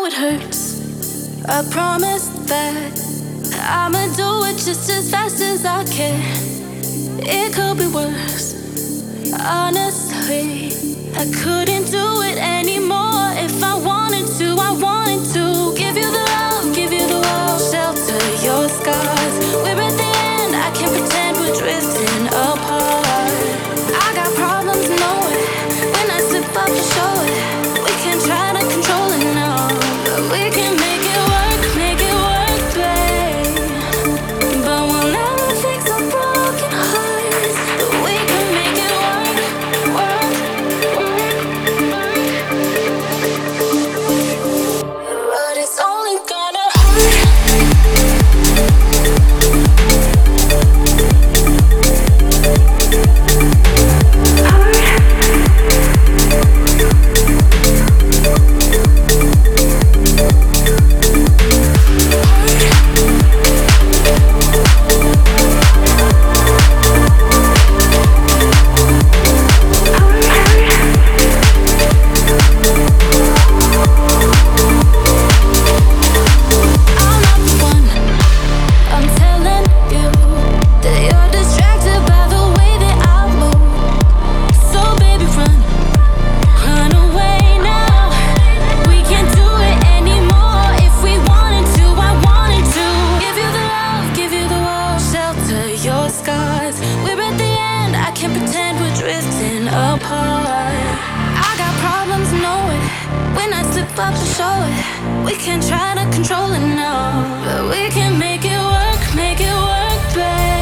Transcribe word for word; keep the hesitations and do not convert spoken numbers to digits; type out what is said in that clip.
it hurts. I promise that I'ma do it just as fast as I can. It could be worse. Honestly, I couldn't do it anymore. If I wanted to, I wanted to give you the love, give you the world, shelter your scars. We're at the end, I can't pretend we're drifting apart. I got problems, know it. When I slip up, to show it. We can try to control it now, but we can make it work, make it work, babe. But we'll never fix a broken heart. But we can make it work, work, work, work. But it's only gonna hurt. Up to show it. We can try to control it now, but we can make it work, make it work, babe.